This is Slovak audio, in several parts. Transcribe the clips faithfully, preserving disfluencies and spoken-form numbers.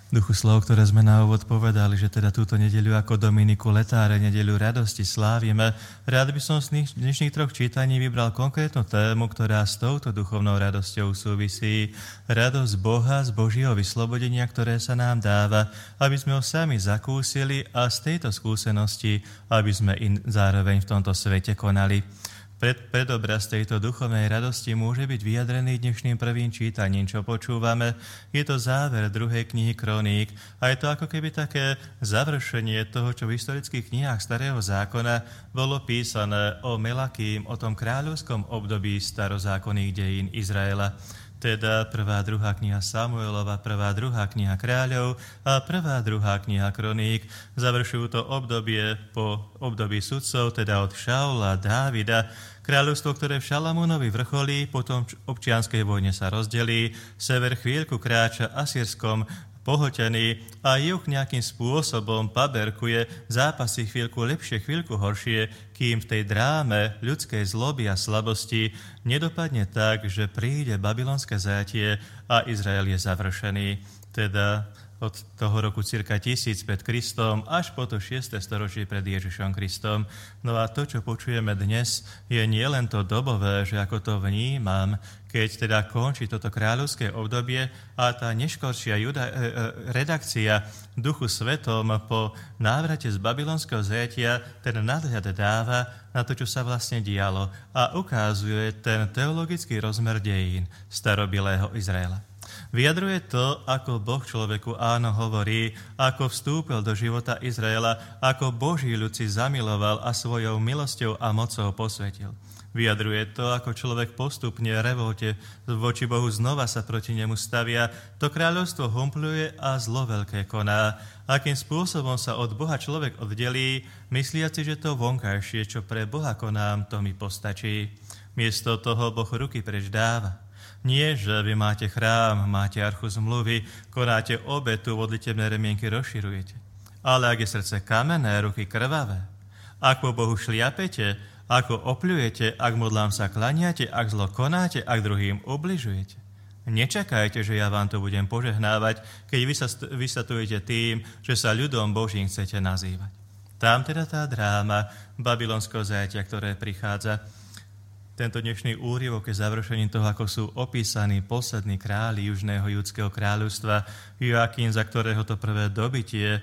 duchu slov, ktoré sme na úvod povedali, že teda túto nedeľu ako Dominiku Letáre, nedeľu radosti slávime. Rád by som z dnešných troch čítaní vybral konkrétnu tému, ktorá s touto duchovnou radosťou súvisí. Radosť Boha z Božieho vyslobodenia, ktoré sa nám dáva, aby sme ho sami zakúsili a z tejto skúsenosti, aby sme in zároveň v tomto svete konali. Pred, predobraz tejto duchovnej radosti môže byť vyjadrený dnešným prvým čítaním, čo počúvame. Je to záver druhej knihy Kroník a je to ako keby také završenie toho, čo v historických knihách Starého zákona bolo písané o Melakým, o tom kráľovskom období starozákonných dejín Izraela. Teda prvá, druhá kniha Samuelova, prvá, druhá kniha Kráľov a prvá, druhá kniha Kroník završujú to obdobie po období sudcov, teda od Šaula, Dávida, kráľovstvo, ktoré v Šalamúnovi vrcholí, potom v občianskej vojne sa rozdelí, sever chvíľku kráča Asýrskom pohltený a juh nejakým spôsobom paberkuje, zápasy chvíľku lepšie, chvíľku horšie, kým v tej dráme ľudskej zloby a slabosti nedopadne tak, že príde babylonské zajatie a Izrael je završený. Teda od toho roku cirka tisíc pred Kristom až po to šieste storočie pred Ježišom Kristom. No a to, čo počujeme dnes, je nielen to dobové, že ako to vnímam, keď teda končí toto kráľovské obdobie a tá neškoršia juda, e, e, redakcia Duchu Svetom po návrate z babylonského zajatia ten nadhľad dáva na to, čo sa vlastne dialo a ukazuje ten teologický rozmer dejín starobilého Izraela. Vyjadruje to, ako Boh človeku áno hovorí, ako vstúpil do života Izraela, ako Boží ľud si zamiloval a svojou milosťou a mocou posvetil. Vyjadruje to, ako človek postupne revolte voči Bohu znova sa proti nemu stavia, to kráľovstvo humpluje a zlo veľké koná. Akým spôsobom sa od Boha človek oddelí, mysliaci, že to vonkajšie, čo pre Boha konám, to mi postačí. Miesto toho Boh ruky preč dáva. Nie, že vy máte chrám, máte archu zmluvy, konáte obetu, modlitebné remienky rozširujete. Ale ak je srdce kamenné, ruky krvavé, ak po Bohu šliapete, ako opľujete, ak modlám sa klaniate, ak zlo konáte, ak druhým ubližujete. Nečakajte, že ja vám to budem požehnávať, keď vy sa, vy sa tujete tým, že sa ľudom Božím chcete nazývať. Tam teda tá dráma babylonského zajatia, ktoré prichádza. Tento dnešný úryvok je završením toho, ako sú opísaní poslední králi južného judského kráľovstva, Joachim, za ktorého to prvé dobytie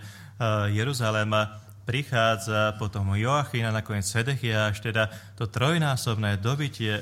Jeruzaléma prichádza, potom Joachim a nakoniec Sedechiáš, teda to trojnásobné dobytie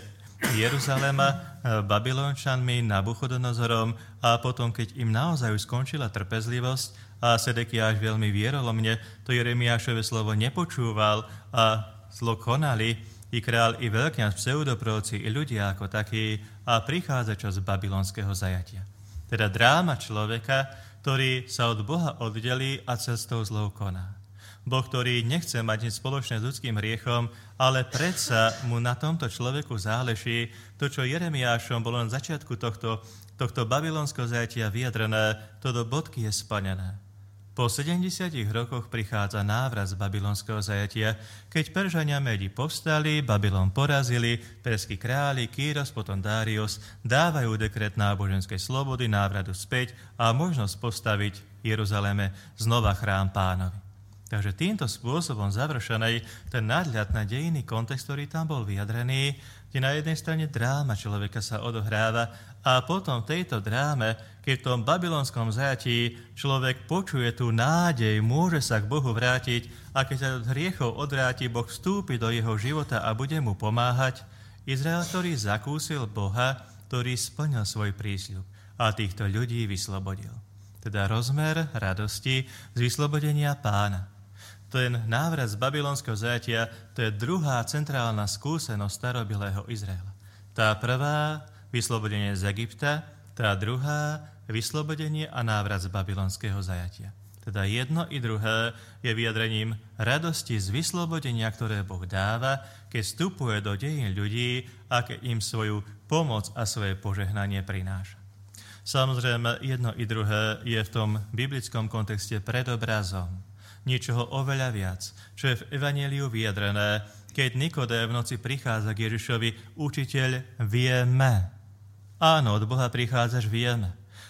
Jeruzaléma Babylončanmi, Nabuchodonozorom a potom, keď im naozaj už skončila trpezlivosť a Sedechiáš veľmi vierolomne to Jeremiášove slovo nepočúval a zlo konali, i král, i veľkňaz, pseudoproroci, i ľudia ako takí a prichádza čas babylonského zajatia. Teda dráma človeka, ktorý sa od Boha oddelí a cestou zlou koná. Boh, ktorý nechce mať nič spoločné s ľudským hriechom, ale predsa mu na tomto človeku záleží to, čo Jeremiášom bolo na začiatku tohto, tohto babylonského zajatia vyjadrené, to do bodky je splnené. Po sedemdesiatich rokoch prichádza návrat z babylonského zajatia, keď Peržania Médi povstali, Babylon porazili, perskí králi, Kýros, potom Dárius dávajú dekret náboženskej slobody, návratu späť a možnosť postaviť Jeruzaléme znova chrám Pánovi. Takže týmto spôsobom završený ten nadhľad na dejinný kontext, ktorý tam bol vyjadrený, kde na jednej strane dráma človeka sa odohráva a potom v tejto dráme, keď v tom babylonskom zajatí človek počuje tú nádej, môže sa k Bohu vrátiť a keď sa od hriechov odvráti, Boh vstúpi do jeho života a bude mu pomáhať. Izrael, ktorý zakúsil Boha, ktorý splnil svoj prísľub a týchto ľudí vyslobodil. Teda rozmer radosti z vyslobodenia Pána. Ten návrat z babylonského zajatia, to je druhá centrálna skúsenosť starobilého Izraela. Tá prvá, vyslobodenie z Egypta, tá druhá, vyslobodenie a návrat z babylonského zajatia. Teda jedno i druhé je vyjadrením radosti z vyslobodenia, ktoré Boh dáva, keď vstupuje do dejín ľudí a keď im svoju pomoc a svoje požehnanie prináša. Samozrejme, jedno i druhé je v tom biblickom kontexte predobrazom niečoho oveľa viac, čo je v Evanjeliu vyjadrené, keď Nikodém v noci prichádza k Ježišovi, učiteľ, vieme. Áno, od Boha prichádzaš, vieme.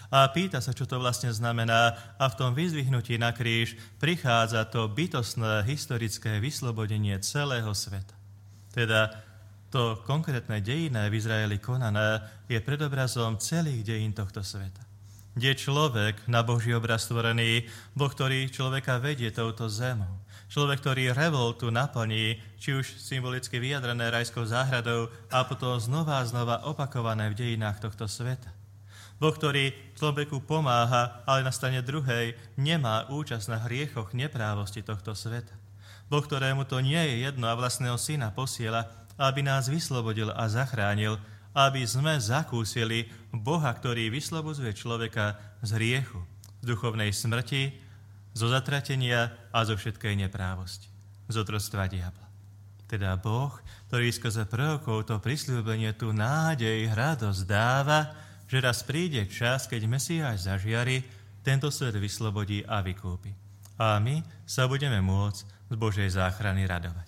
A pýta sa, čo to vlastne znamená, a v tom vyzdvihnutí na kríž prichádza to bytostné historické vyslobodenie celého sveta. Teda to konkrétne dejinné v Izraeli konané je predobrazom celých dejín tohto sveta. Kde človek na Boží obraz stvorený, Boh, ktorý človeka vedie touto zemou. Človek, ktorý revoltu naplní, či už symbolicky vyjadrené rajskou záhradou, a potom znova a znova opakované v dejinách tohto sveta. Boh, ktorý človeku pomáha, ale na strane druhej nemá účasť na hriechoch neprávosti tohto sveta. Boh, ktorému to nie je jedno a vlastného syna posiela, aby nás vyslobodil a zachránil, aby sme zakúsili Boha, ktorý vyslobodzuje človeka z hriechu, z duchovnej smrti, zo zatratenia a zo všetkej neprávosti, z otroctva diabla. Teda Boh, ktorý skrze prorokov to prisľúbenie, tú nádej, radosť dáva, že raz príde čas, keď Mesiáš zažiari, tento svet vyslobodí a vykúpi. A my sa budeme môcť z Božej záchrany radovať.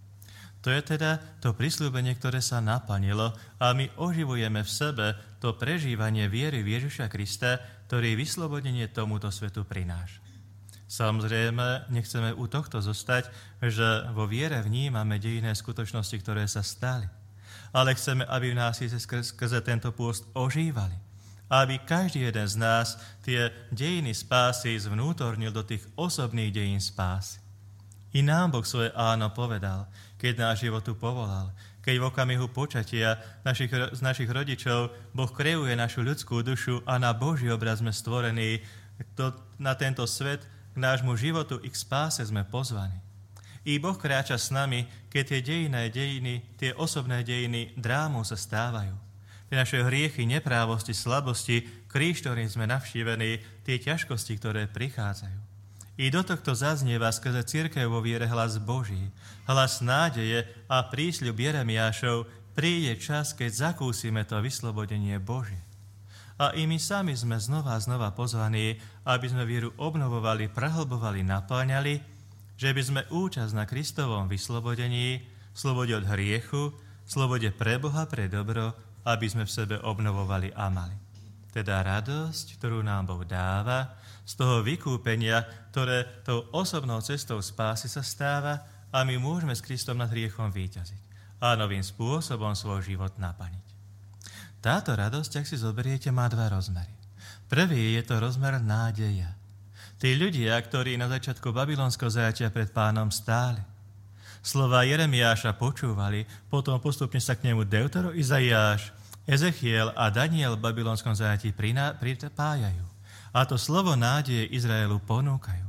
To je teda to prisľúbenie, ktoré sa naplnilo, a my oživujeme v sebe to prežívanie viery v Ježiša Krista, ktorý vyslobodenie tomuto svetu prináša. Samozrejme, nechceme u tohto zostať, že vo viere vnímame dejinné skutočnosti, ktoré sa stali. Ale chceme, aby v nás skrze, skrze tento pôst ožívali. Aby každý jeden z nás tie dejiny spásy zvnútornil do tých osobných dejín spásy. I nám Boh svoje áno povedal, keď náš život tu povolal. Keď v okamihu počatia našich, z našich rodičov Boh kreuje našu ľudskú dušu a na Boží obraz sme stvorení, to, na tento svet, k nášmu životu i k spáse sme pozvaní. I Boh kráča s nami, keď tie dejinné dejiny, tie osobné dejiny drámou sa stávajú. Tie naše hriechy, neprávosti, slabosti, kríž, ktorým sme navštívení, tie ťažkosti, ktoré prichádzajú. I do tohto zaznieva skrze cirkev vo viere hlas Boží, hlas nádeje a prísľub Jeremiášov, príde čas, keď zakúsime to vyslobodenie Božie. A i my sami sme znova a znova pozvaní, aby sme vieru obnovovali, prehlbovali, naplňali, že by sme účasť na Kristovom vyslobodení, slobode od hriechu, slobode pre Boha, pre dobro, aby sme v sebe obnovovali a mali. Teda radosť, ktorú nám Boh dáva, z toho vykúpenia, ktoré tou osobnou cestou spásy sa stáva, a my môžeme s Kristom nad hriechom víťaziť a novým spôsobom svoj život naplniť. Táto radosť, ak si zoberiete, má dva rozmery. Prvý je to rozmer nádeja. Tí ľudia, ktorí na začiatku babylonského zajatia pred Pánom stáli, slova Jeremiáša počúvali, potom postupne sa k nemu Deutero, Izaiáš, Ezechiel a Daniel v babylonskom zajatí pripájajú. A to slovo nádeje Izraelu ponúkajú.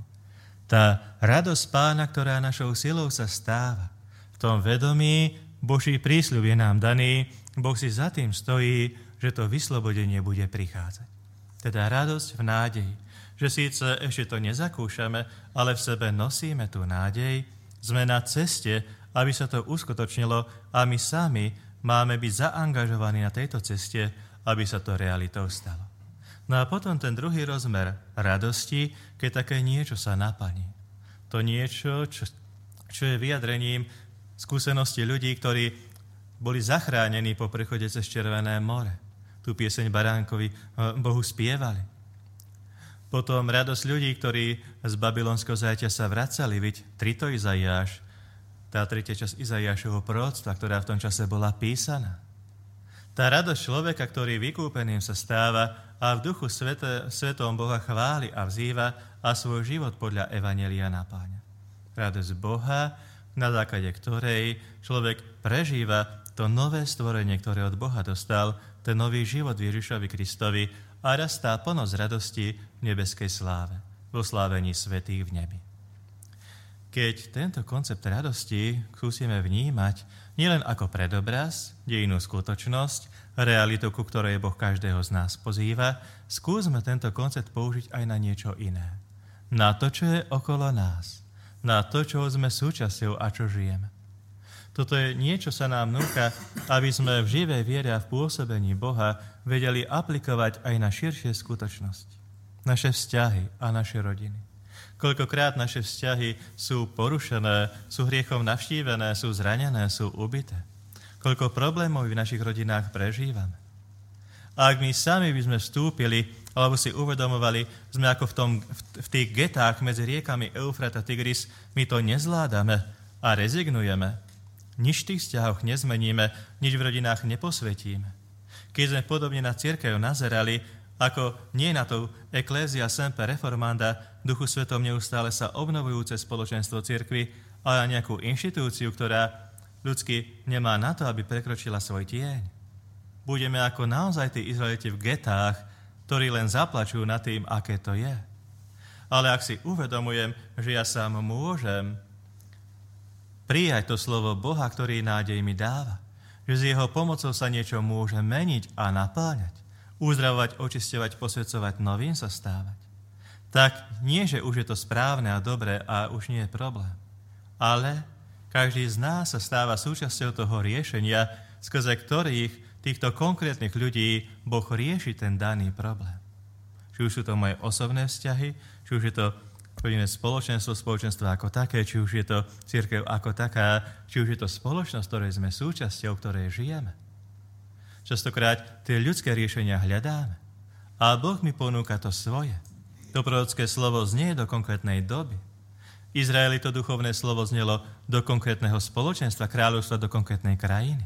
Tá radosť Pána, ktorá našou silou sa stáva, v tom vedomí Boží prísľub je nám daný, Boh si za tým stojí, že to vyslobodenie bude prichádzať. Teda radosť v nádeji, že síce ešte to nezakúšame, ale v sebe nosíme tú nádej, sme na ceste, aby sa to uskutočnilo, a my sami máme byť zaangažovaní na tejto ceste, aby sa to realitou stalo. No a potom ten druhý rozmer radosti, keď také niečo sa naplní. To niečo, čo, čo je vyjadrením skúsenosti ľudí, ktorí boli zachránení po prechode cez Červené more. Tú pieseň Baránkovi Bohu spievali. Potom radosť ľudí, ktorí z babylonského zajatia sa vracali, viď trito Izaiáš, tá tretia časť Izaiášovho proroctva, ktorá v tom čase bola písaná. Tá radosť človeka, ktorý vykúpeným sa stáva a v duchu svete, svetom Boha chváli a vzýva a svoj život podľa evanjelia napáňa. Radosť Boha, na základe ktorej človek prežíva to nové stvorenie, ktoré od Boha dostal, ten nový život v Ježišovi Kristovi, a rastá plnosť radosti v nebeskej sláve, vo slávení svätých v nebi. Keď tento koncept radosti skúsime vnímať nielen ako predobraz, dejinú skutočnosť, realitu, ku ktorej Boh každého z nás pozýva, skúsme tento koncept použiť aj na niečo iné. Na to, čo je okolo nás. Na to, čo sme súčasťou a čo žijeme. Toto je niečo, sa nám núka, aby sme v živej viere a v pôsobení Boha vedeli aplikovať aj na širšie skutočnosti. Naše vzťahy a naše rodiny. Koľkokrát naše vzťahy sú porušené, sú hriechom navštívené, sú zranené, sú ubité. Koľko problémov v našich rodinách prežívame. A ak my sami by sme vstúpili alebo si uvedomovali, sme ako v, tom, v tých getách medzi riekami Eufrat a Tigris, my to nezvládame a rezignujeme. Nič v tých vzťahoch nezmeníme, nič v rodinách neposvetíme. Keď sme podobne na cirkev nazerali, ako nie na to Ecclesia Semper Reformanda, Duchu Svetom neustále sa obnovujúce spoločenstvo cirkvi, ale na nejakú inštitúciu, ktorá ľudsky nemá na to, aby prekročila svoj tieň. Budeme ako naozaj tí Izraeliti v getách, ktorí len zaplačujú nad tým, aké to je. Ale ak si uvedomujem, že ja sám môžem prijať to slovo Boha, ktorý nádej mi dáva, že s jeho pomocou sa niečo môže meniť a napáňať, uzdravovať, očisťovať, posvedcovať, novým sa stávať, tak nie, že už je to správne a dobré a už nie je problém. Ale každý z nás sa stáva súčasťou toho riešenia, skrze ktorých týchto konkrétnych ľudí Boh rieši ten daný problém. Či už sú to moje osobné vzťahy, či už je to rodinné spoločenstvo, spoločenstvo ako také, či už je to cirkev ako taká, či už je to spoločnosť, ktorej sme súčasťou, ktorej žijeme. Častokrát tie ľudské riešenia hľadáme. A Boh mi ponúka to svoje. To prorocké slovo znie do konkrétnej doby. Izraeli to duchovné slovo znelo do konkrétneho spoločenstva, kráľovstva, do konkrétnej krajiny.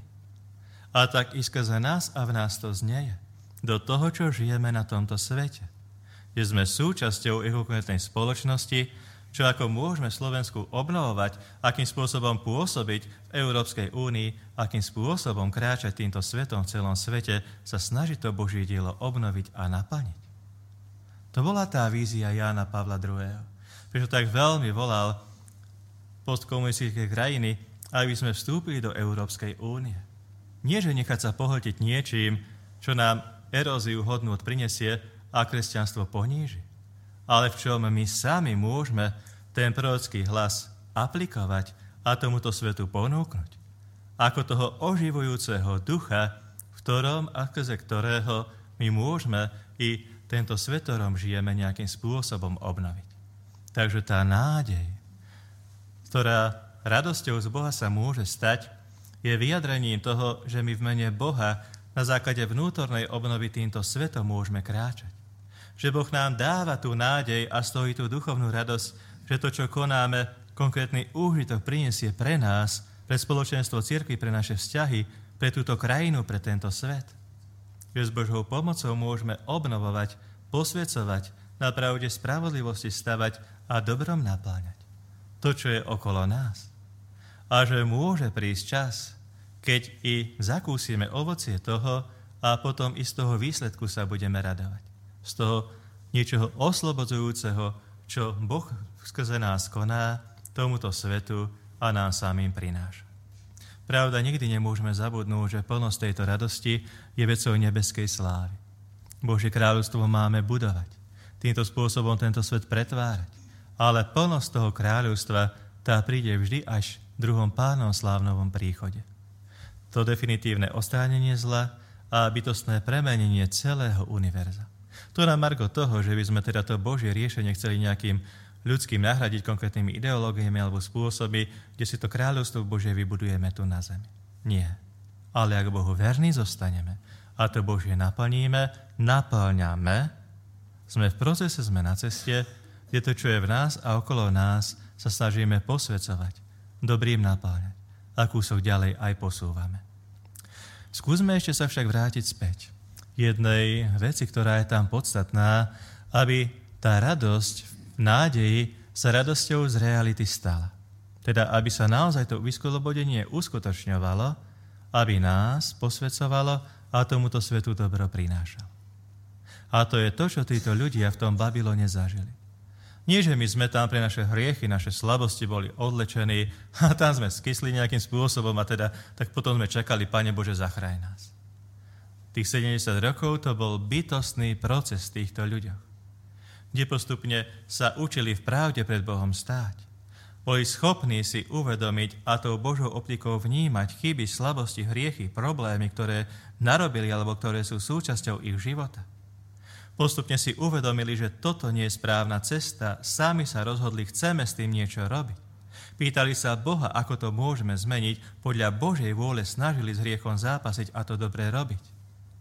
A tak i skrze nás a v nás to znieje. Do toho, čo žijeme na tomto svete. Že sme súčasťou ich konkrétnej spoločnosti, čo ako môžeme Slovensku obnovovať, akým spôsobom pôsobiť v Európskej únii, akým spôsobom kráčať týmto svetom v celom svete, sa snaží to Božie dielo obnoviť a naplniť. To bola tá vízia Jána Pavla druhého. Prečo tak veľmi volal postkomunistické krajiny, aby sme vstúpili do Európskej únie. Nie, že nechať sa pohltiť niečím, čo nám eróziu hodnôt prinesie a kresťanstvo poníži, ale v čom my sami môžeme ten prorocký hlas aplikovať a tomuto svetu ponúknuť. Ako toho oživujúceho ducha, v ktorom a skrze ktorého my môžeme i tento svet, ktorom žijeme, nejakým spôsobom obnoviť. Takže tá nádej, ktorá radosťou z Boha sa môže stať, je vyjadrením toho, že my v mene Boha na základe vnútornej obnovy týmto svetom môžeme kráčať. Že Boh nám dáva tú nádej a stojí tú duchovnú radosť, že to, čo konáme, konkrétny úžitok prinesie pre nás, pre spoločenstvo cirkvi, pre naše vzťahy, pre túto krajinu, pre tento svet. Že s Božou pomocou môžeme obnovovať, posvedzovať, na pravde spravodlivosti stavať a dobrom napáňať to, čo je okolo nás. A že môže prísť čas, keď i zakúsime ovocie toho a potom i z toho výsledku sa budeme radovať. Z toho niečoho oslobodzujúceho, čo Boh skrze nás koná tomuto svetu a nám samým prináša. Pravda, nikdy nemôžeme zabudnúť, že plnosť tejto radosti je vecou nebeskej slávy. Božie kráľovstvo máme budovať, týmto spôsobom tento svet pretvárať, ale plnosť toho kráľovstva tá príde vždy až v druhom Pánom slávnovom príchode. To definitívne odstránenie zla a bytostné premenenie celého univerza. To na margo toho, že by sme teda to Božie riešenie chceli nejakým ľudským nahradiť konkrétnymi ideológiami alebo spôsoby, kde si to kráľovstvo Božie vybudujeme tu na zemi. Nie. Ale ak Bohu verní zostaneme a to Božie naplníme, naplňame, sme v procese, sme na ceste, kde to, čo je v nás a okolo nás, sa snažíme posvedzovať, dobrým napáľať a kúsok ďalej aj posúvame. Skúsme ešte sa však vrátiť späť jednej veci, ktorá je tam podstatná, aby tá radosť v nádeji sa radosťou z reality stala. Teda, aby sa naozaj to vyslobodenie uskutočňovalo, aby nás posvedzovalo a tomuto svetu dobro prinášalo. A to je to, čo títo ľudia v tom Babylone zažili. Nie, že my sme tam pre naše hriechy, naše slabosti boli odlečení a tam sme skysli nejakým spôsobom a teda tak potom sme čakali, Pane Bože, zachráň nás. Tých sedemdesiat rokov to bol bytostný proces týchto ľuďoch, kde postupne sa učili v pravde pred Bohom stáť. Boli schopní si uvedomiť a tou Božou optikou vnímať chyby, slabosti, hriechy, problémy, ktoré narobili alebo ktoré sú súčasťou ich života. Postupne si uvedomili, že toto nie je správna cesta, sami sa rozhodli, chceme s tým niečo robiť. Pýtali sa Boha, ako to môžeme zmeniť, podľa Božej vôle snažili s hriechom zápasiť a to dobre robiť.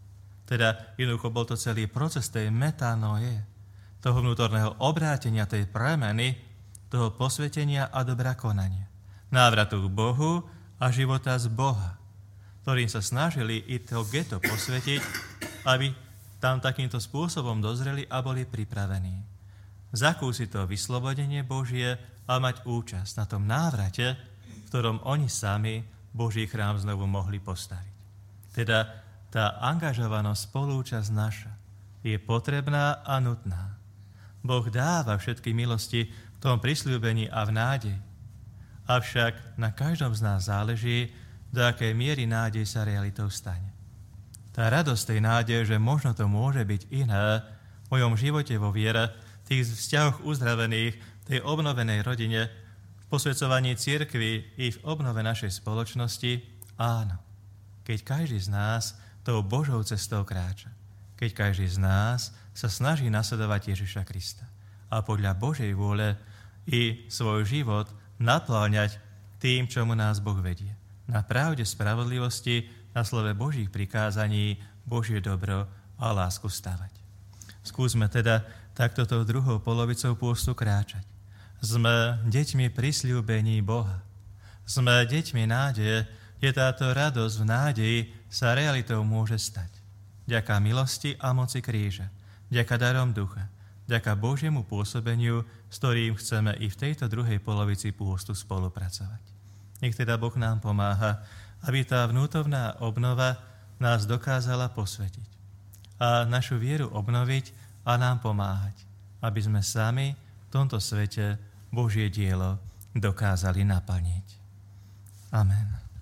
Teda jednoducho bol to celý proces tej metanoje, toho vnútorného obrátenia, tej premeny, toho posvetenia a dobra konania. Návratu k Bohu a života z Boha, ktorým sa snažili i to geto posvetiť, aby tam takýmto spôsobom dozreli a boli pripravení. Zakúsiť to vyslobodenie Božie a mať účasť na tom návrate, v ktorom oni sami Boží chrám znovu mohli postaviť. Teda tá angažovanosť, spolúčasť naša je potrebná a nutná. Boh dáva všetky milosti v tom prisľúbení a v nádeji. Avšak na každom z nás záleží, do akej miery nádej sa realitou stane. Tá radosť tej nádeje, že možno to môže byť iné v mojom živote vo viere, v tých vzťahoch uzdravených, v tej obnovenej rodine, v posvedzovaní cirkvi i v obnove našej spoločnosti, áno. Keď každý z nás tou Božou cestou kráča. Keď každý z nás sa snaží nasledovať Ježiša Krista a podľa Božej vôle i svoj život napláňať tým, čomu nás Boh vedie. Na pravde spravodlivosti, na slove Božích prikázaní, Božie dobro a lásku stavať. Skúsme teda takto tou druhou polovicou pôstu kráčať. Sme deťmi prisľúbení Boha. Sme deťmi nádeje, kde táto radosť v nádeji sa realitou môže stať. Vďaka milosti a moci kríža, vďaka darom ducha, vďaka Božiemu pôsobeniu, s ktorým chceme i v tejto druhej polovici pôstu spolupracovať. Nech teda Boh nám pomáha, aby tá vnútorná obnova nás dokázala posvetiť a našu vieru obnoviť a nám pomáhať, aby sme sami v tomto svete Božie dielo dokázali naplniť. Amen.